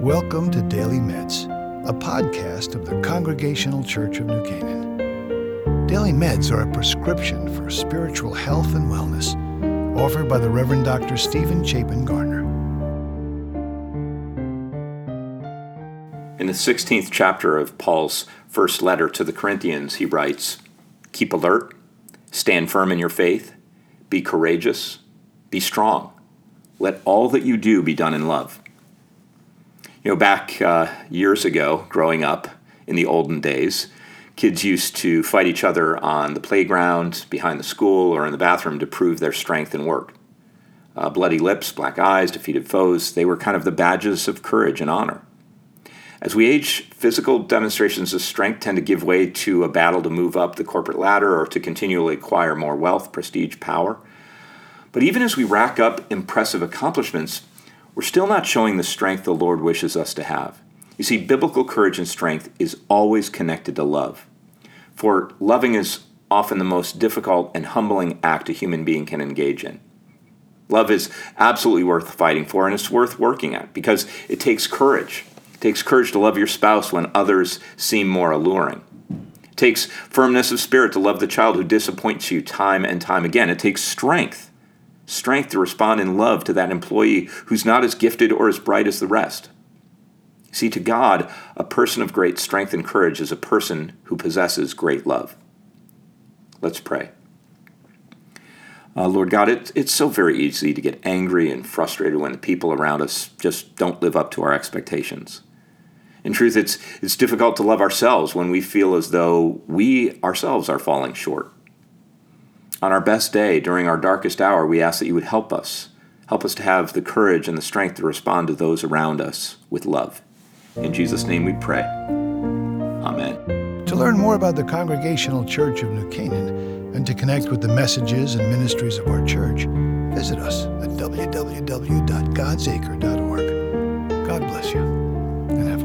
Welcome to Daily Meds, a podcast of the Congregational Church of New Canaan. Daily Meds are a prescription for spiritual health and wellness, offered by the Reverend Dr. Stephen Chapin Garner. In the 16th chapter of Paul's first letter to the Corinthians, he writes, "Keep alert, stand firm in your faith, be courageous, be strong. Let all that you do be done in love." Back years ago, growing up in the olden days, kids used to fight each other on the playground, behind the school, or in the bathroom to prove their strength and work. Bloody lips, black eyes, defeated foes, they were kind of the badges of courage and honor. As we age, physical demonstrations of strength tend to give way to a battle to move up the corporate ladder or to continually acquire more wealth, prestige, power. But even as we rack up impressive accomplishments, we're still not showing the strength the Lord wishes us to have. You see, biblical courage and strength is always connected to love. For loving is often the most difficult and humbling act a human being can engage in. Love is absolutely worth fighting for, and it's worth working at because it takes courage. It takes courage to love your spouse when others seem more alluring. It takes firmness of spirit to love the child who disappoints you time and time again. It takes strength to respond in love to that employee who's not as gifted or as bright as the rest. See, to God, a person of great strength and courage is a person who possesses great love. Let's pray. Lord God, it's so very easy to get angry and frustrated when the people around us just don't live up to our expectations. In truth, it's difficult to love ourselves when we feel as though we ourselves are falling short. On our best day, during our darkest hour, we ask that you would help us to have the courage and the strength to respond to those around us with love. In Jesus' name we pray. Amen. To learn more about the Congregational Church of New Canaan and to connect with the messages and ministries of our church, visit us at www.godsacre.org. God bless you, and have a